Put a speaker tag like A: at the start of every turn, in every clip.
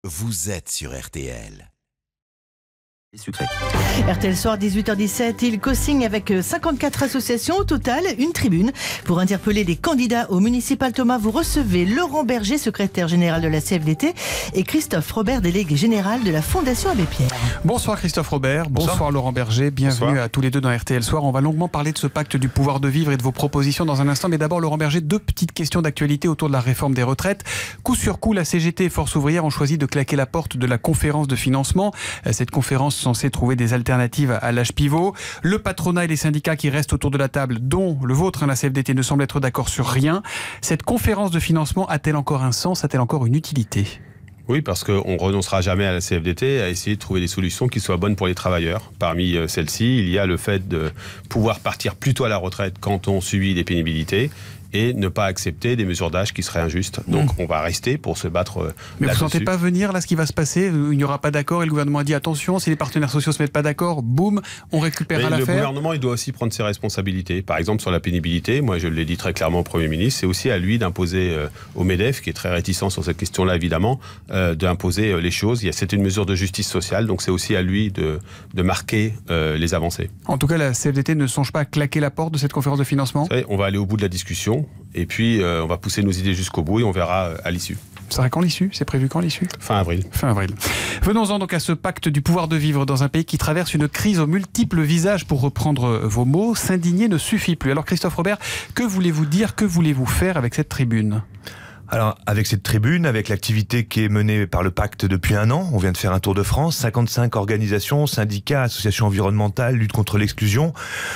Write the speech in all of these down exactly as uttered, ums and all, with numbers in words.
A: Vous êtes sur R T L.
B: Sucré.
C: R T L Soir, dix-huit heures dix-sept, il co-signe avec cinquante-quatre associations, au total une tribune. Pour interpeller les candidats au municipal, Thomas, vous recevez Laurent Berger, secrétaire général de la C F D T, et Christophe Robert, délégué général de la Fondation Abbé Pierre.
D: Bonsoir Christophe Robert, bonsoir, bonsoir Laurent Berger, bienvenue bonsoir. À tous les deux dans R T L Soir. On va longuement parler de ce pacte du pouvoir de vivre et de vos propositions dans un instant, mais d'abord Laurent Berger, deux petites questions d'actualité autour de la réforme des retraites. Coup sur coup, la C G T et Force ouvrière ont choisi de claquer la porte de la conférence de financement. Cette conférence censée trouver des alternatives à l'âge pivot. Le patronat et les syndicats qui restent autour de la table, dont le vôtre, hein, la C F D T, ne semblent être d'accord sur rien. Cette conférence de financement a-t-elle encore un sens? A-t-elle encore une utilité?
E: Oui, parce qu'on ne renoncera jamais à la C F D T à essayer de trouver des solutions qui soient bonnes pour les travailleurs. Parmi celles-ci, il y a le fait de pouvoir partir plus tôt à la retraite quand on subit des pénibilités et ne pas accepter des mesures d'âge qui seraient injustes. Donc mmh. on va rester pour se battre.
D: Mais vous ne sentez pas venir là ce qui va se passer? Il n'y aura pas d'accord et le gouvernement a dit attention, si les partenaires sociaux ne se mettent pas d'accord, boum, on récupérera l'affaire.
E: Le gouvernement, il doit aussi prendre ses responsabilités. Par exemple, sur la pénibilité, moi je l'ai dit très clairement au Premier ministre, c'est aussi à lui d'imposer euh, au MEDEF, qui est très réticent sur cette question-là évidemment, euh, d'imposer euh, les choses. C'est une mesure de justice sociale, donc c'est aussi à lui de, de marquer euh, les avancées.
D: En tout cas, la C F D T ne songe pas à claquer la porte de cette conférence de financement?
E: Vous savez, on va aller au bout de la discussion. Et puis, euh, on va pousser nos idées jusqu'au bout et on verra euh, à l'issue.
D: Ça sera quand l'issue? C'est prévu quand l'issue?
E: Fin avril.
D: Fin avril. Venons-en donc à ce pacte du pouvoir de vivre dans un pays qui traverse une crise aux multiples visages, pour reprendre vos mots. S'indigner ne suffit plus. Alors Christophe Robert, que voulez-vous dire, que voulez-vous faire avec cette tribune?
B: Alors, avec cette tribune, avec l'activité qui est menée par le pacte depuis un an, on vient de faire un tour de France, cinquante-cinq organisations, syndicats, associations environnementales, lutte contre l'exclusion.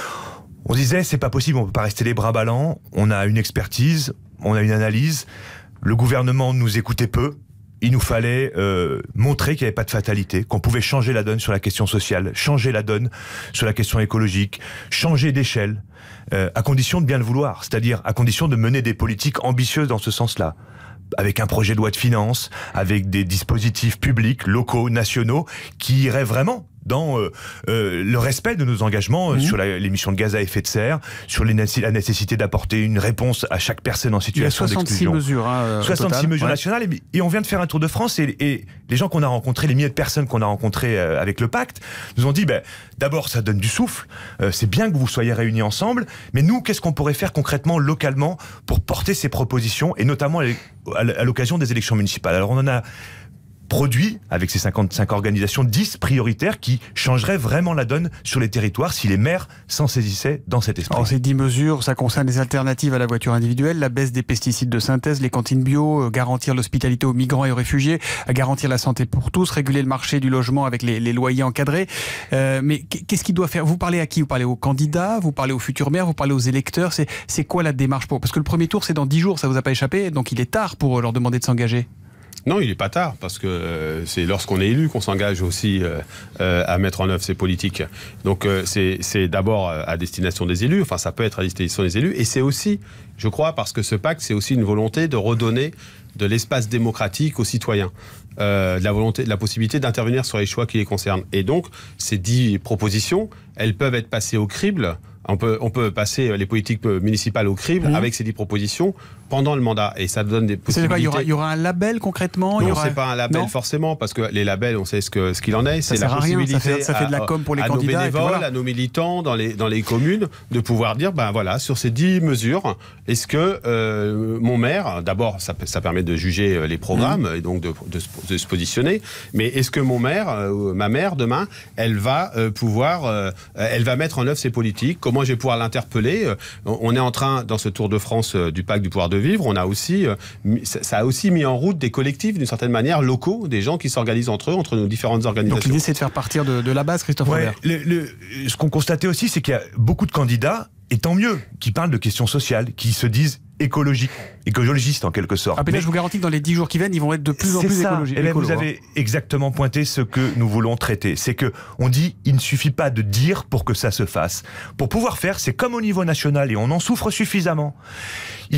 B: On disait, c'est pas possible, on peut pas rester les bras ballants, on a une expertise, on a une analyse, le gouvernement nous écoutait peu, il nous fallait euh, montrer qu'il n'y avait pas de fatalité, qu'on pouvait changer la donne sur la question sociale, changer la donne sur la question écologique, changer d'échelle, euh, à condition de bien le vouloir, c'est-à-dire à condition de mener des politiques ambitieuses dans ce sens-là, avec un projet de loi de finances, avec des dispositifs publics, locaux, nationaux, qui iraient vraiment dans euh, euh, le respect de nos engagements euh, mmh. sur l'émission de gaz à effet de serre, sur les, la nécessité d'apporter une réponse à chaque personne en situation d'exclusion.
D: Il y a soixante-six mesures. Hein,
B: soixante-six
D: total,
B: mesures
D: ouais.
B: nationales. Et, et on vient de faire un tour de France et, et les gens qu'on a rencontrés, les milliers de personnes qu'on a rencontrées euh, avec le pacte, nous ont dit, ben, d'abord, ça donne du souffle. Euh, c'est bien que vous soyez réunis ensemble. Mais nous, qu'est-ce qu'on pourrait faire concrètement, localement, pour porter ces propositions, et notamment à l'occasion des élections municipales? Alors, on en a produit, avec ces cinquante-cinq organisations, dix prioritaires qui changeraient vraiment la donne sur les territoires si les maires s'en saisissaient dans cet esprit.
D: Alors, ces dix mesures, ça concerne les alternatives à la voiture individuelle, la baisse des pesticides de synthèse, les cantines bio, euh, garantir l'hospitalité aux migrants et aux réfugiés, euh, garantir la santé pour tous, réguler le marché du logement avec les, les loyers encadrés. Euh, mais qu'est-ce qu'il doit faire? Vous parlez à qui? Vous parlez aux candidats, vous parlez aux futurs maires, vous parlez aux électeurs? C'est, c'est quoi la démarche pour... Parce que le premier tour, c'est dans dix jours, ça vous a pas échappé, donc il est tard pour leur demander de s'engager.
E: Non, il n'est pas tard, parce que euh, c'est lorsqu'on est élu qu'on s'engage aussi euh, euh, à mettre en œuvre ces politiques. Donc euh, c'est, c'est d'abord à destination des élus, enfin ça peut être à destination des élus, et c'est aussi, je crois, parce que ce pacte, c'est aussi une volonté de redonner de l'espace démocratique aux citoyens, euh, de la volonté, de la possibilité d'intervenir sur les choix qui les concernent. Et donc, ces dix propositions, elles peuvent être passées au crible. On peut, on peut passer les politiques municipales au crible mmh. avec ces dix propositions pendant le mandat. Et ça donne des possibilités.
D: Quoi, il, y aura, il y aura un label concrètement?
E: Non,
D: il y aura...
E: c'est pas un label non forcément, parce que les labels, on sait ce, que, ce qu'il en est.
D: Ça
E: c'est
D: sert
E: la
D: à rien,
E: possibilité
D: ça fait, ça fait de la com pour les
E: à, à
D: candidats.
E: À nos bénévoles,
D: voilà.
E: à nos militants dans les, dans les communes, de pouvoir dire, ben voilà, sur ces dix mesures, est-ce que euh, mon maire, d'abord, ça, ça permet de juger les programmes mmh. et donc de, de, de se positionner, mais est-ce que mon maire, euh, ma mère, demain, elle va euh, pouvoir, euh, elle va mettre en œuvre ses politiques? Comment je vais pouvoir l'interpeller? On est en train, dans ce Tour de France du pacte du pouvoir de vivre, on a aussi, ça a aussi mis en route des collectifs, d'une certaine manière, locaux, des gens qui s'organisent entre eux, entre nos différentes organisations.
D: Donc l'idée, c'est de faire partir de, de la base, Christophe
B: ouais,
D: Robert.
B: Le, le, ce qu'on constatait aussi, c'est qu'il y a beaucoup de candidats, et tant mieux, qui parlent de questions sociales, qui se disent écologiques, écologistes en quelque sorte.
D: Ah, mais là, je vous garantis que dans les dix jours qui viennent, ils vont être de plus en plus écologiques.
B: Et vous avez exactement pointé ce que nous voulons traiter. C'est que on dit, il ne suffit pas de dire pour que ça se fasse. Pour pouvoir faire, c'est comme au niveau national, et on en souffre suffisamment. Il faut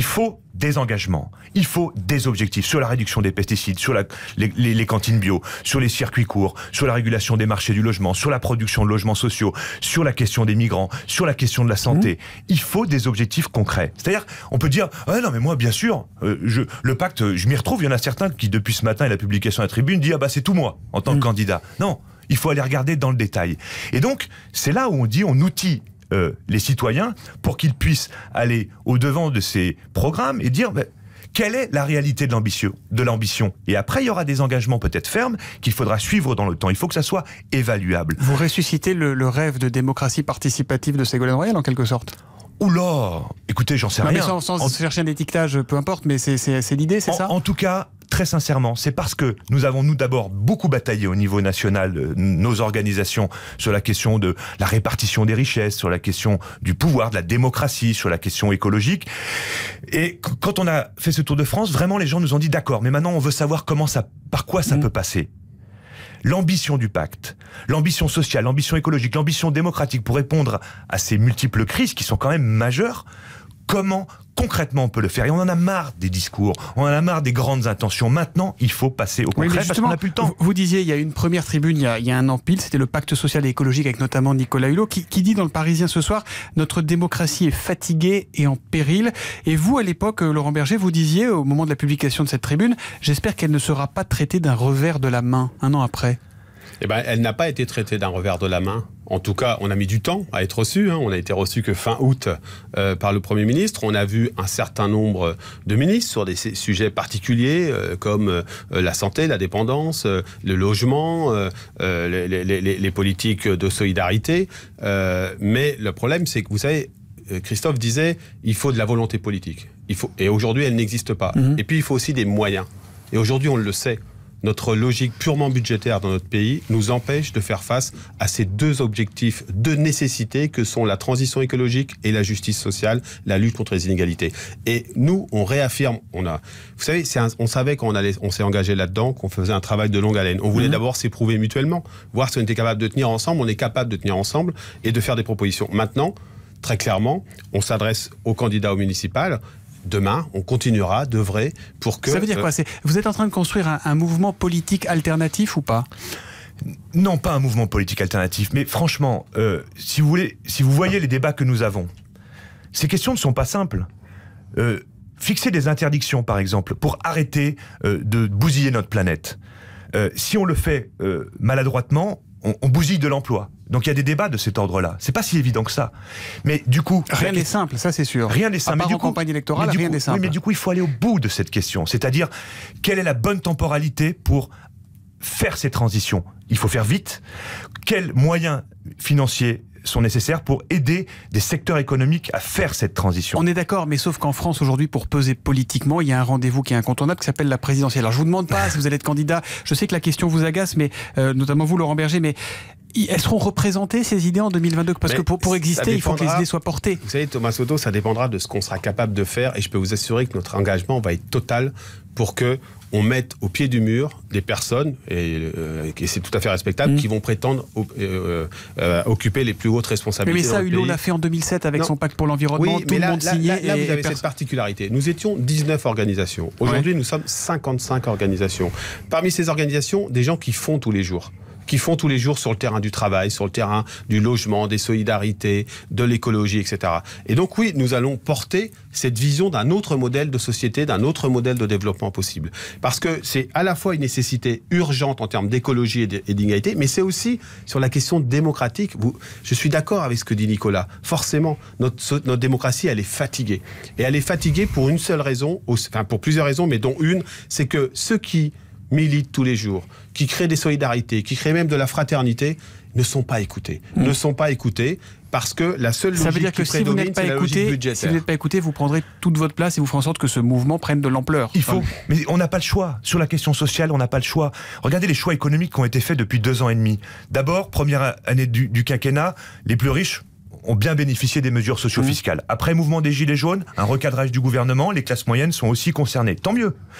B: des engagements, il faut des objectifs sur la réduction des pesticides, sur la, les, les, les cantines bio, sur les circuits courts, sur la régulation des marchés du logement, sur la production de logements sociaux, sur la question des migrants, sur la question de la santé. Mmh. Il faut des objectifs concrets. C'est-à-dire, on peut dire, ah non mais moi bien sûr, euh, je, le pacte, je m'y retrouve. Il y en a certains qui depuis ce matin et la publication à la tribune disent ah bah c'est tout moi en tant mmh. que candidat. Non, il faut aller regarder dans le détail. Et donc c'est là où on dit on outille Euh, les citoyens pour qu'ils puissent aller au-devant de ces programmes et dire bah, quelle est la réalité de l'ambition, de l'ambition. Et après, il y aura des engagements peut-être fermes qu'il faudra suivre dans le temps. Il faut que ça soit évaluable.
D: Vous ressuscitez le, le rêve de démocratie participative de Ségolène Royal, en quelque sorte.
B: Oula, écoutez, j'en sais
D: non,
B: rien.
D: Mais sans, sans
B: en...
D: chercher un étiquetage, peu importe, mais c'est, c'est, c'est l'idée, c'est
B: en,
D: ça
B: En tout cas, très sincèrement, c'est parce que nous avons, nous d'abord, beaucoup bataillé au niveau national, euh, nos organisations, sur la question de la répartition des richesses, sur la question du pouvoir, de la démocratie, sur la question écologique. Et c- quand on a fait ce Tour de France, vraiment, les gens nous ont dit, d'accord, mais maintenant, on veut savoir comment ça, par quoi ça mmh. peut passer. L'ambition du pacte, l'ambition sociale, l'ambition écologique, l'ambition démocratique pour répondre à ces multiples crises qui sont quand même majeures, comment concrètement on peut le faire? Et on en a marre des discours, on en a marre des grandes intentions. Maintenant, il faut passer au concret oui, parce qu'on n'a plus le temps.
D: Vous, vous disiez, il y a une première tribune il y a, il y a un an pile, c'était le pacte social et écologique avec notamment Nicolas Hulot, qui, qui dit dans le Parisien ce soir, notre démocratie est fatiguée et en péril. Et vous, à l'époque, Laurent Berger, vous disiez au moment de la publication de cette tribune, j'espère qu'elle ne sera pas traitée d'un revers de la main, un an après.
E: Eh ben, elle n'a pas été traitée d'un revers de la main. En tout cas, on a mis du temps à être reçu. Hein. On a été reçu que fin août euh, par le Premier ministre. On a vu un certain nombre de ministres sur des sujets particuliers euh, comme euh, la santé, la dépendance, euh, le logement, euh, les, les, les, les politiques de solidarité. Euh, mais le problème, c'est que vous savez, Christophe disait, il faut de la volonté politique. Il faut, et aujourd'hui, elle n'existe pas. Mmh. Et puis, il faut aussi des moyens. Et aujourd'hui, on le sait. Notre logique purement budgétaire dans notre pays nous empêche de faire face à ces deux objectifs de nécessité que sont la transition écologique et la justice sociale, la lutte contre les inégalités. Et nous, on réaffirme, on a, vous savez, c'est un, on savait quand on allait, on s'est engagé là-dedans, qu'on faisait un travail de longue haleine. On voulait mmh. d'abord s'éprouver mutuellement, voir si on était capable de tenir ensemble. On est capable de tenir ensemble et de faire des propositions. Maintenant, très clairement, on s'adresse aux candidats au municipal. Demain, on continuera d'œuvrer pour que...
D: Ça veut dire quoi? C'est, vous êtes en train de construire un, un mouvement politique alternatif ou pas?
B: Non, pas un mouvement politique alternatif, mais franchement, euh, si vous voulez, si vous voyez les débats que nous avons, ces questions ne sont pas simples. Euh, fixer des interdictions, par exemple, pour arrêter euh, de bousiller notre planète. Euh, si on le fait euh, maladroitement, on, on bousille de l'emploi. Donc il y a des débats de cet ordre-là. C'est pas si évident que ça. Mais du coup...
D: Rien n'est simple, ça c'est sûr.
B: Rien n'est simple.
D: À part
B: mais du
D: en
B: coup,
D: campagne électorale, rien n'est simple.
B: Oui, mais du coup, il faut aller au bout de cette question. C'est-à-dire, quelle est la bonne temporalité pour faire ces transitions? Il faut faire vite. Quels moyens financiers sont nécessaires pour aider des secteurs économiques à faire cette transition?
D: On est d'accord, mais sauf qu'en France aujourd'hui, pour peser politiquement, il y a un rendez-vous qui est incontournable qui s'appelle la présidentielle. Alors je vous demande pas si vous allez être candidat, je sais que la question vous agace, mais euh, notamment vous Laurent Berger, mais elles seront représentées ces idées en deux mille vingt-deux? Parce mais que pour, pour exister, il faut que les idées soient portées.
E: Vous savez, Thomas Soto, ça dépendra de ce qu'on sera capable de faire et je peux vous assurer que notre engagement va être total pour que on mette au pied du mur des personnes, et, euh, et c'est tout à fait respectable, mmh. qui vont prétendre euh, euh, occuper les plus hautes responsabilités.
D: Mais, mais ça, Hulot l'a fait en deux mille sept avec non. son pacte pour l'environnement,
E: oui,
D: tout le
E: là,
D: monde
E: là,
D: signé.
E: Là, là
D: et
E: vous avez
D: pers-
E: cette particularité. Nous étions dix-neuf organisations. Aujourd'hui, ouais. nous sommes cinquante-cinq organisations. Parmi ces organisations, des gens qui font tous les jours. qui font tous les jours sur le terrain du travail, sur le terrain du logement, des solidarités, de l'écologie, et cetera. Et donc oui, nous allons porter cette vision d'un autre modèle de société, d'un autre modèle de développement possible. Parce que c'est à la fois une nécessité urgente en termes d'écologie et d'inégalité, mais c'est aussi sur la question démocratique. Vous, je suis d'accord avec ce que dit Nicolas. Forcément, notre, notre démocratie, elle est fatiguée. Et elle est fatiguée pour une seule raison, enfin pour plusieurs raisons, mais dont une, c'est que ceux qui militent tous les jours, qui créent des solidarités, qui créent même de la fraternité, ne sont pas écoutés. Mmh. Ne sont pas écoutés parce que la seule logique
D: Ça veut dire que
E: qui
D: si vous n'êtes pas écouté, si vous n'êtes pas écouté, vous prendrez toute votre place et vous ferez en sorte que ce mouvement prenne de l'ampleur.
B: Il faut, enfin, mais on n'a pas le choix. Sur la question sociale, on n'a pas le choix. Regardez les choix économiques qui ont été faits depuis deux ans et demi. D'abord, première année du, du quinquennat, les plus riches ont bien bénéficié des mesures socio-fiscales. Mmh. Après mouvement des Gilets jaunes, un recadrage du gouvernement, les classes moyennes sont aussi concernées. Tant mieux.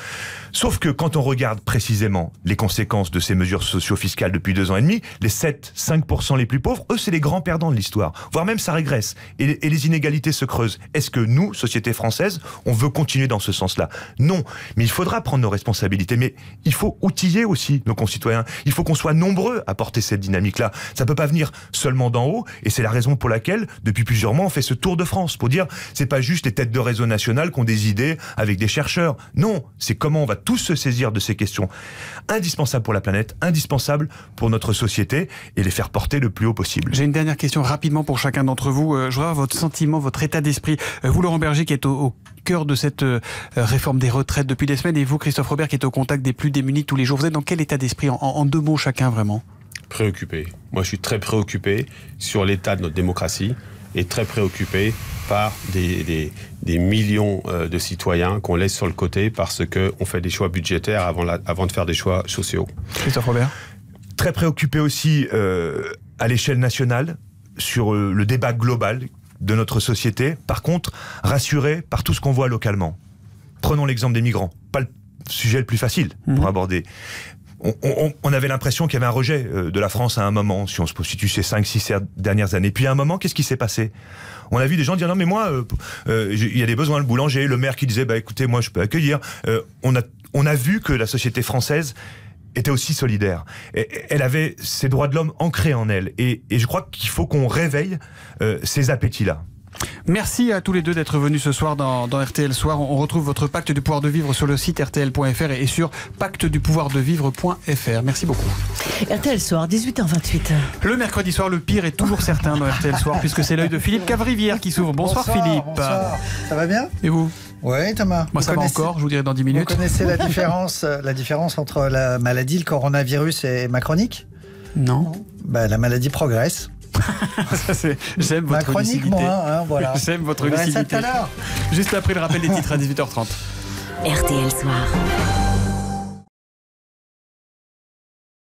B: Sauf que quand on regarde précisément les conséquences de ces mesures socio-fiscales depuis deux ans et demi, les sept à cinq pour cent les plus pauvres, eux, c'est les grands perdants de l'histoire. Voire même ça régresse. Et, et les inégalités se creusent. Est-ce que nous, société française, on veut continuer dans ce sens-là? Non. Mais il faudra prendre nos responsabilités. Mais il faut outiller aussi nos concitoyens. Il faut qu'on soit nombreux à porter cette dynamique-là. Ça peut pas venir seulement d'en haut. Et c'est la raison pour laquelle, depuis plusieurs mois, on fait ce tour de France pour dire, c'est pas juste les têtes de réseau national qui ont des idées avec des chercheurs. Non. C'est comment on va tous se saisir de ces questions indispensables pour la planète, indispensables pour notre société et les faire porter le plus haut possible.
D: J'ai une dernière question rapidement pour chacun d'entre vous. Euh, je voudrais avoir votre sentiment, votre état d'esprit. Euh, vous, Laurent Berger, qui êtes au, au cœur de cette euh, réforme des retraites depuis des semaines, et vous, Christophe Robert, qui êtes au contact des plus démunis tous les jours. Vous êtes dans quel état d'esprit en, en deux mots chacun, vraiment?
E: Préoccupé. Moi, je suis très préoccupé sur l'état de notre démocratie et très préoccupé par des, des, des millions euh, de citoyens qu'on laisse sur le côté parce qu'on fait des choix budgétaires avant, la, avant de faire des choix sociaux.
D: Christophe Robert?
B: Très préoccupé aussi euh, à l'échelle nationale sur euh, le débat global de notre société. Par contre, rassuré par tout ce qu'on voit localement. Prenons l'exemple des migrants. Pas le sujet le plus facile mmh. pour aborder. On, on, on avait l'impression qu'il y avait un rejet de la France à un moment, si on se situe ces cinq six dernières années. Puis à un moment, qu'est-ce qui s'est passé? On a vu des gens dire non mais moi, euh, euh, il y a des besoins, le boulanger, le maire qui disait bah écoutez moi je peux accueillir. Euh, on a on a vu que la société française était aussi solidaire. Et, elle avait ses droits de l'homme ancrés en elle. Et, et je crois qu'il faut qu'on réveille euh, ces appétits-là.
D: Merci à tous les deux d'être venus ce soir dans, dans R T L Soir. On retrouve votre pacte du pouvoir de vivre sur le site R T L point F R et sur pacte du pouvoir de vivre point F R. Merci beaucoup.
C: R T L Soir, dix-huit heures vingt-huit.
D: Le mercredi soir, le pire est toujours certain dans R T L Soir puisque c'est l'œil de Philippe Cavrivière qui s'ouvre. Bonsoir, bonsoir Philippe.
F: Bonsoir. Ça va bien?
D: Et vous?
F: Oui, Thomas.
D: Moi, ça va encore, je vous dirai dans dix minutes.
F: Vous connaissez la différence, la différence entre la maladie, le coronavirus et ma chronique?
D: Non.
F: Bah, la maladie progresse.
D: J'aime votre
F: chronique
D: lucidité.
F: Moins, hein, voilà.
D: J'aime votre
F: On
D: lucidité.
F: ça tout à l'heure.
D: Juste après le rappel des titres à dix-huit heures trente.
G: R T L Soir.